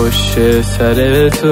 پشت سر تو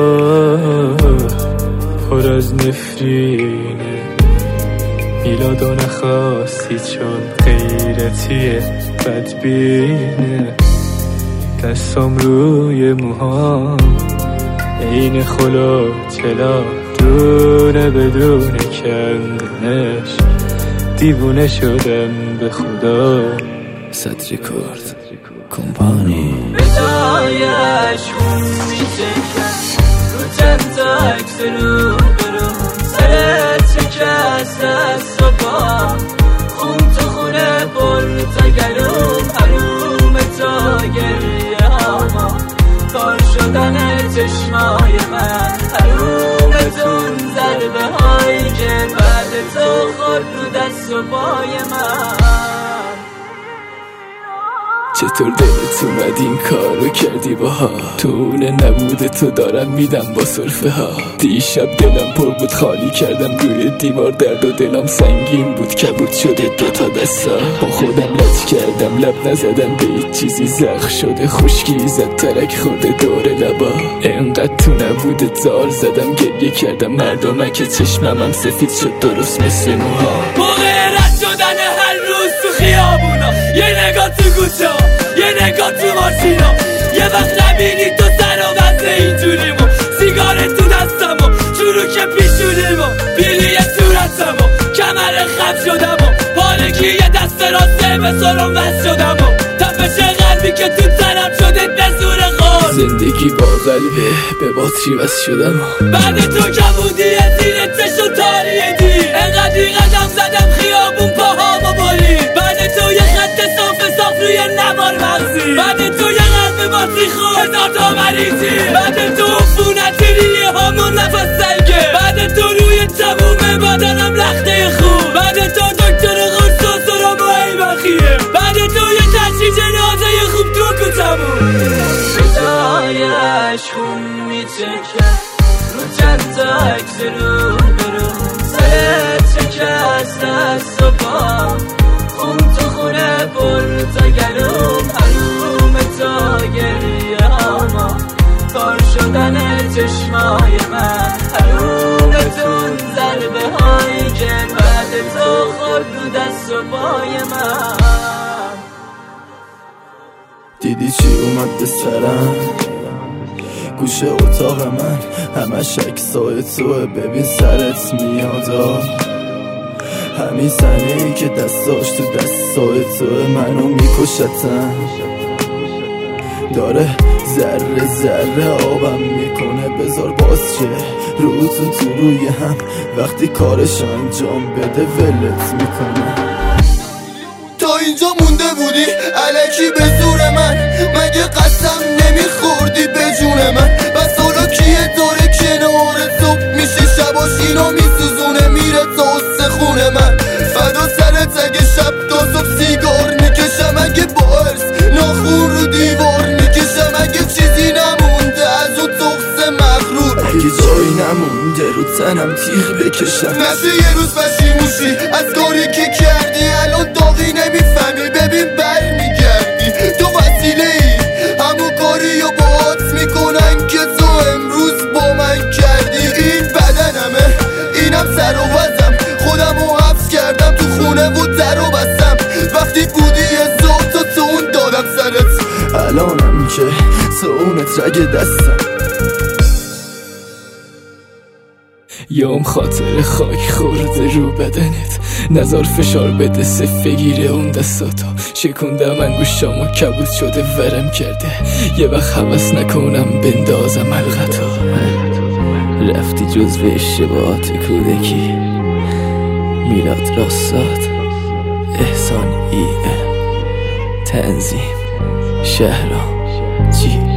پر از نفرینه، میلادو نخواستی چون غیرتیه بدبینه، دستام روی موهام این خلا چلا دونه بدون کندنش، دیوونه شدم به خدا. صد ریکورد کمپانی بدایش خون میچکن رو چند تا عکس رو برو سرت شکست دست و پا، خون تو خونه پر تا گلوم حروم تا گریه هاما، کار شدن چشمای من حرومتون ضربه هایی که بعد تو خود رو دست و پای من. چطور دلت اومد این کارو کردی باها؟ تو اونه نبوده تو دارم میدم با صرفه ها. دیشب دلم پر بود خالی کردم روی دیوار، درد و دلم سنگین بود کبود شده دوتا دستا. با خودم لط کردم لب نزدم به هیچ چیزی، زخ شده خشکی زد ترک خورده دور لبا. انقدر تو نبوده زار زدم گریه کردم مردمه که چشمم سفید شد درست مثل موها. موقع رد شدن هر روز تو خیابونا، یه نگاه تو گوچه ها، یه نگاه تو ماشینا، یه وقت نبینی تو سر و وزه اینجوریمو، سیگار تو دستمو چروک پیشونیمو، بیلی صورتمو کمر خم شدمو، پالکی یه دست راسته به سرم وز شدمو، تپش قلبی که تو تنم شده به زور خور. زندگی با قلبه به باتری وز شدم، بعد تو کبودی زیر چشم تاریه دیر، انقدری قدم زدم خیابون پاهامو برید، بعد تو یه خط صاف روی نوار مغزی، بعد تو یه قلب باطری خود تا مریضی، بعد تو عفونت ریه هامون نفس سنگه، بعد تو روی تموم بدنم لخته خون، بعد تو دکتر قرص و سرم و ایبخیه، بعد تو یه تشریح جنازه خوب تو کتمون. بدایش خون میچکن رو چند تا عکس رو برو سرت شکست دست و پا، خون تو خونه پر تا گلوم حروم تا گریه هاما، کار شدن چشمای من حرومتون ضربه هایی که بعد تو خود رو دست و پای من. دیدی چی اومد به سرم؟ گوشه اتاق من همش عکسای توه، ببین سرت میادا، همین زنی که دستاش تو دستای توه منو میکشتن، داره ذره ذره آبم میکنه، بذار باز چه روتون تو روی هم، وقتی کارش انجام بده ولت میکنه. تا اینجا مونده بودی الکی به زور من، مگه قسم نمیخوردی به جون من؟ بس حالا کیه داره کنار صبح میشه شباشینا میسوزونه میره تا استخونه من، فدا سرت اگه شب تا صبح سیگار میکشم، اگه با ارس ناخون رو دیوار میکشم، اگه چیزی نمونده از اون تخص مغرور، اگه جایی نمونده رو تنم تیغ بکشم، نشه یه روز پشیموشی از کاری که کردی، الان داغی نمیفهمی ببین بر میگردی، تو وسیله ای همون کاری رو باهات میکنن که تو امروز با من کردی. این بدنمه اینم سر و وزم، خودم رو حبس کردم تو خونه و در رو بستم، وقتی بودی یه ذات تو اون دادم سرت، الانم که تو اونت رگ دستم، یام خاطر خاک خورده رو بدنت، نزار فشار بده صف بگیره اون دستاتو، شکوندم انگوشامو کبود شده ورم کرده، یه وقت حوث نکنم بندازم حلقتو. رفتی جزو اشتباهات کودکی، میلاد راستاد، احسان تنظیم، شهرام جی